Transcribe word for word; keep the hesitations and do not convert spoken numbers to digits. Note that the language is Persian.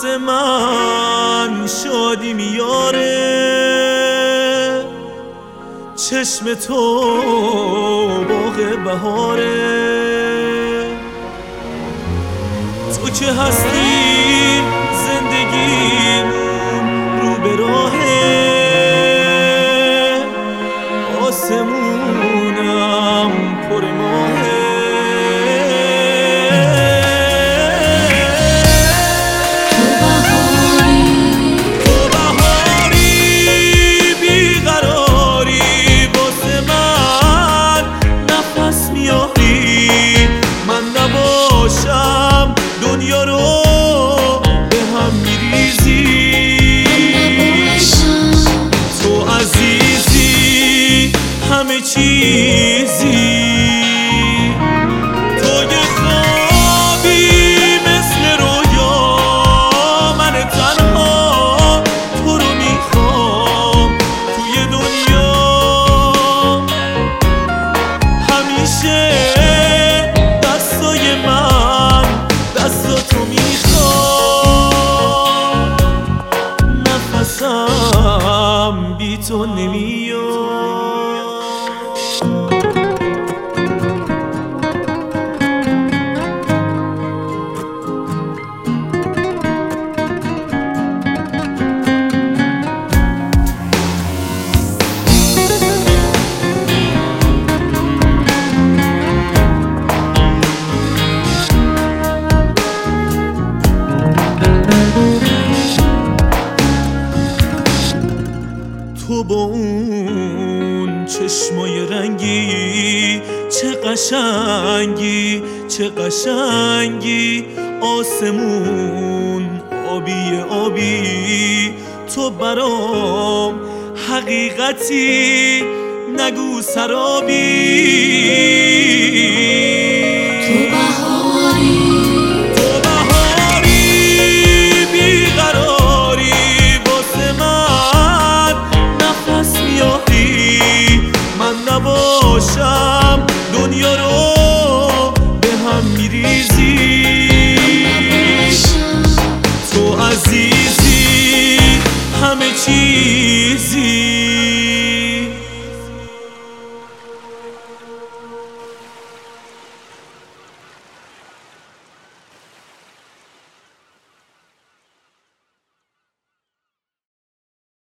واسه من شادی میاره، چشم تو باغ بهاره. تو که هستی زندگیمون رو به راهه، آسمونم پر ماهه. دنیا رو به هم میریزی، تو عزیزی همه چیزی. تو یه خوابی مثل رویا، من تنها تو رو میخوام توی دنیا. همیشه دستای من دستاتو میخوام، نفسم بی تو نمیاد. تو با اون چشمای رنگی چه قشنگی، چه قشنگی. آسمون آبی آبی، تو برام حقیقتی، نگو سرابی.